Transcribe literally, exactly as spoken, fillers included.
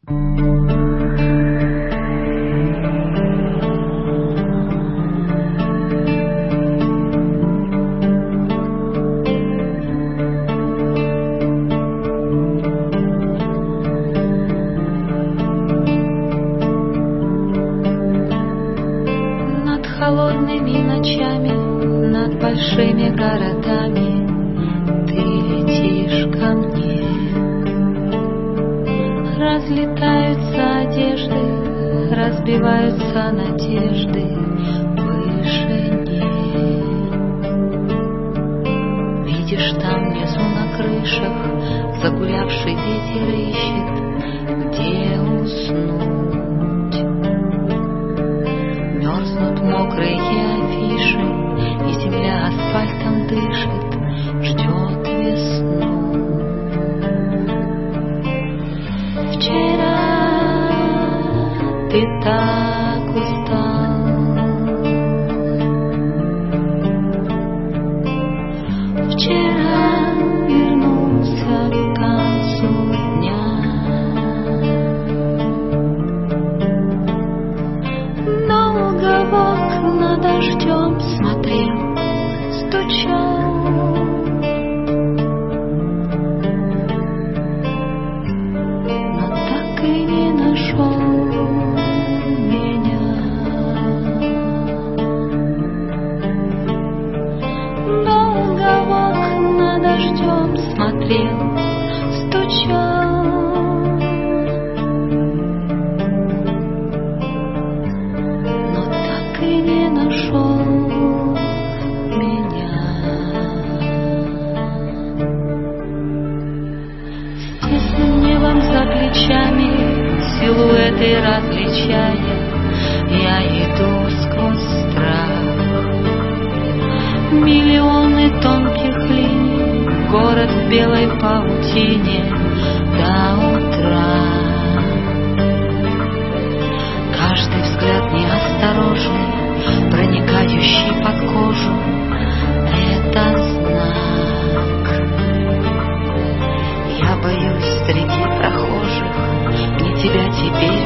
Холодными ночами над большими городами ты летишь ко мне. Разлетаются одежды, разбиваются надежды в вышине. Видишь, там внизу на крышах загулявший ветер ищет, где уснуть. Мерзнут мокрые афиши, и земля асфальтом дышит, ждет весну. Вчера ты так устал, вчера вернулся к концу дня. В окна дождем смотрел, стучал. Но так и не нашел меня. Долго в окна дождем смотрел, стучал. Не нашел меня. С тесным небом за плечами, силуэты различая, я иду сквозь страх. Миллионы тонких линий, город в белой паутине до утра. Каждый взгляд неосторожный, проникающий под кожу, это знак. Я боюсь среди прохожих, мне тебя теперь